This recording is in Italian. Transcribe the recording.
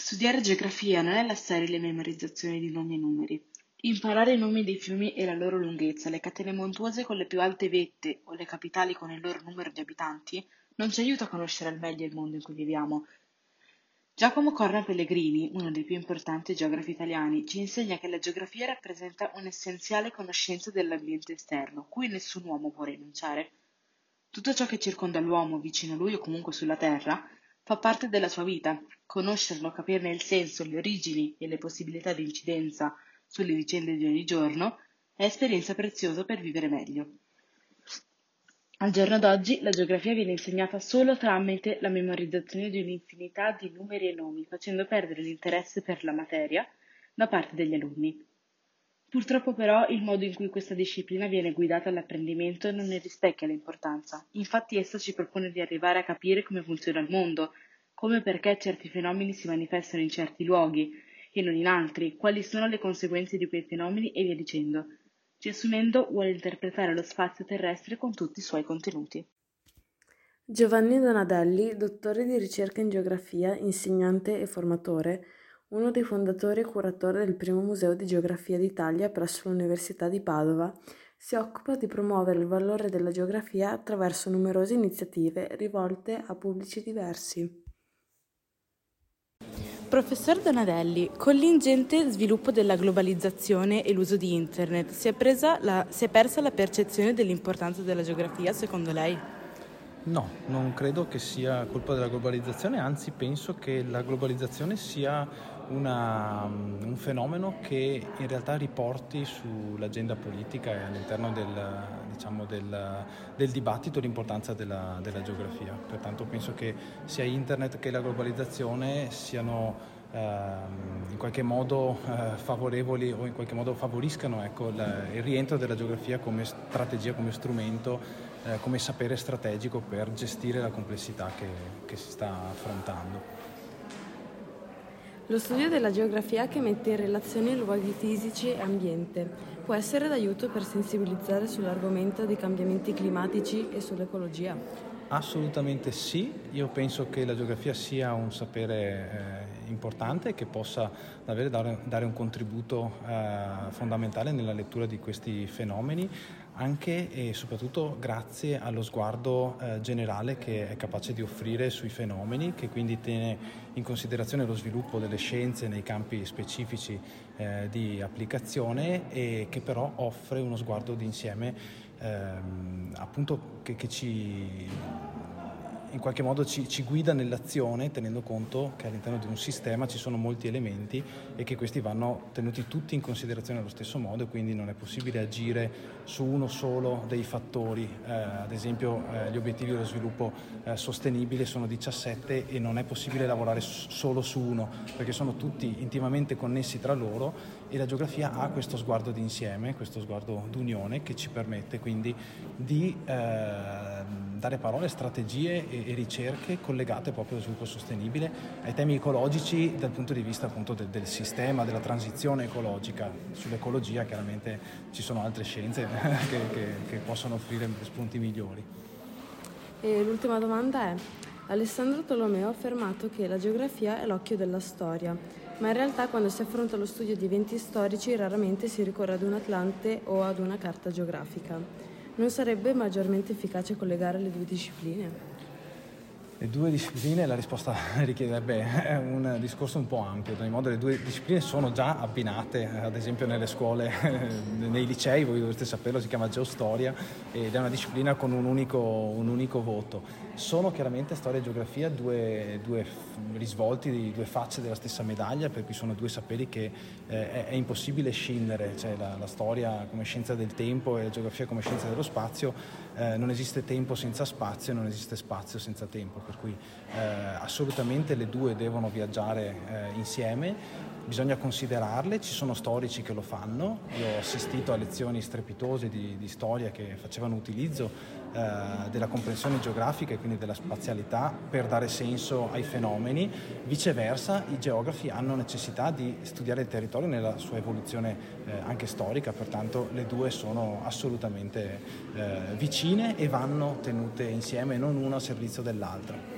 Studiare geografia non è la sterile memorizzazione di nomi e numeri. Imparare i nomi dei fiumi e la loro lunghezza, le catene montuose con le più alte vette o le capitali con il loro numero di abitanti non ci aiuta a conoscere al meglio il mondo in cui viviamo. Giacomo Corna Pellegrini, uno dei più importanti geografi italiani, ci insegna che la geografia rappresenta un'essenziale conoscenza dell'ambiente esterno, cui nessun uomo può rinunciare. Tutto ciò che circonda l'uomo vicino a lui o comunque sulla Terra fa parte della sua vita. Conoscerlo, capirne il senso, le origini e le possibilità di incidenza sulle vicende di ogni giorno è esperienza preziosa per vivere meglio. Al giorno d'oggi la geografia viene insegnata solo tramite la memorizzazione di un'infinità di numeri e nomi, facendo perdere l'interesse per la materia da parte degli alunni. Purtroppo però il modo in cui questa disciplina viene guidata all'apprendimento non ne rispecchia l'importanza. Infatti essa ci propone di arrivare a capire come funziona il mondo, come e perché certi fenomeni si manifestano in certi luoghi e non in altri, quali sono le conseguenze di quei fenomeni e via dicendo. Riassumendo, vuole interpretare lo spazio terrestre con tutti i suoi contenuti. Giovanni Donadelli, dottore di ricerca in geografia, insegnante e formatore, uno dei fondatori e curatore del primo museo di geografia d'Italia presso l'Università di Padova, si occupa di promuovere il valore della geografia attraverso numerose iniziative rivolte a pubblici diversi. Professor Donadelli, con l'ingente sviluppo della globalizzazione e l'uso di Internet, si è persa la percezione dell'importanza della geografia, secondo lei? No, non credo che sia colpa della globalizzazione, anzi penso che la globalizzazione sia un fenomeno che in realtà riporti sull'agenda politica e all'interno del dibattito l'importanza della geografia. Pertanto penso che sia Internet che la globalizzazione siano in qualche modo favorevoli o in qualche modo favoriscano il rientro della geografia come strategia, come strumento, come sapere strategico per gestire la complessità che si sta affrontando. Lo studio della geografia che mette in relazione luoghi fisici e ambiente può essere d'aiuto per sensibilizzare sull'argomento dei cambiamenti climatici e sull'ecologia? Assolutamente sì, io penso che la geografia sia un sapere importante che possa davvero dare un contributo fondamentale nella lettura di questi fenomeni, anche e soprattutto grazie allo sguardo generale che è capace di offrire sui fenomeni, che quindi tiene in considerazione lo sviluppo delle scienze nei campi specifici di applicazione e che però offre uno sguardo d'insieme appunto che ci in qualche modo ci guida nell'azione, tenendo conto che all'interno di un sistema ci sono molti elementi e che questi vanno tenuti tutti in considerazione allo stesso modo e quindi non è possibile agire su uno solo dei fattori. Ad esempio gli obiettivi dello sviluppo sostenibile sono 17 e non è possibile lavorare solo su uno perché sono tutti intimamente connessi tra loro e la geografia ha questo sguardo d'insieme, questo sguardo d'unione che ci permette quindi di dare parole, strategie e ricerche collegate proprio allo sviluppo sostenibile, ai temi ecologici dal punto di vista appunto del sistema, della transizione ecologica. Sull'ecologia chiaramente ci sono altre scienze che possono offrire spunti migliori. E l'ultima domanda è: Alessandro Tolomeo ha affermato che la geografia è l'occhio della storia, ma in realtà quando si affronta lo studio di eventi storici raramente si ricorre ad un atlante o ad una carta geografica. Non sarebbe maggiormente efficace collegare le due discipline? Le due discipline, la risposta richiederebbe un discorso un po' ampio. Ad ogni modo le due discipline sono già abbinate, ad esempio nelle scuole, nei licei, voi dovreste saperlo, si chiama geostoria ed è una disciplina con un unico voto. Sono chiaramente storia e geografia due risvolti, due facce della stessa medaglia, per cui sono due saperi che è impossibile scindere, cioè la storia come scienza del tempo e la geografia come scienza dello spazio. Non esiste tempo senza spazio e non esiste spazio senza tempo, per cui assolutamente le due devono viaggiare insieme, bisogna considerarle, ci sono storici che lo fanno, io ho assistito a lezioni strepitose di storia che facevano utilizzo della comprensione geografica e quindi della spazialità per dare senso ai fenomeni, viceversa i geografi hanno necessità di studiare il territorio nella sua evoluzione anche storica, pertanto le due sono assolutamente vicine e vanno tenute insieme, non una a servizio dell'altra.